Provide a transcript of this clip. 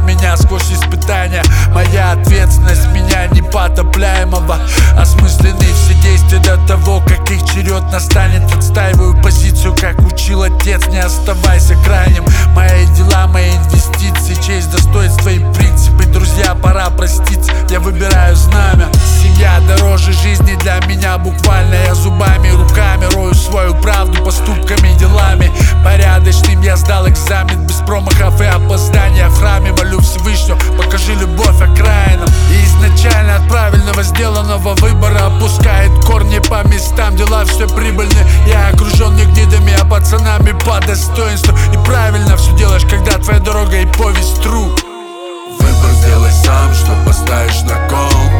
меня сквозь испытания. Моя ответственность меня непотопляемого. Осмыслены все действия до того, как их черед настанет. Отстаиваю позицию, как учил отец, не оставайся крайним. Мои дела, мои инвестиции, честь, достоинство и принципы. Друзья, пора проститься, я выбираю знамя. Семья дороже жизни для меня буквально. Я зубами и руками рою свою правду поступками и делами. Порядочным я сдал экзамен без промахов и опозданий. В храме молю Всевышнего, покажи любовь окраинам. И изначально от правильного сделанного выбора опускает корни по местам. Дела все прибыльны, я окружен не гнидами, а пацанами по достоинству. И правильно все делаешь, когда твоя дорога и повесть true. Выбор сделай сам, что поставишь на кол.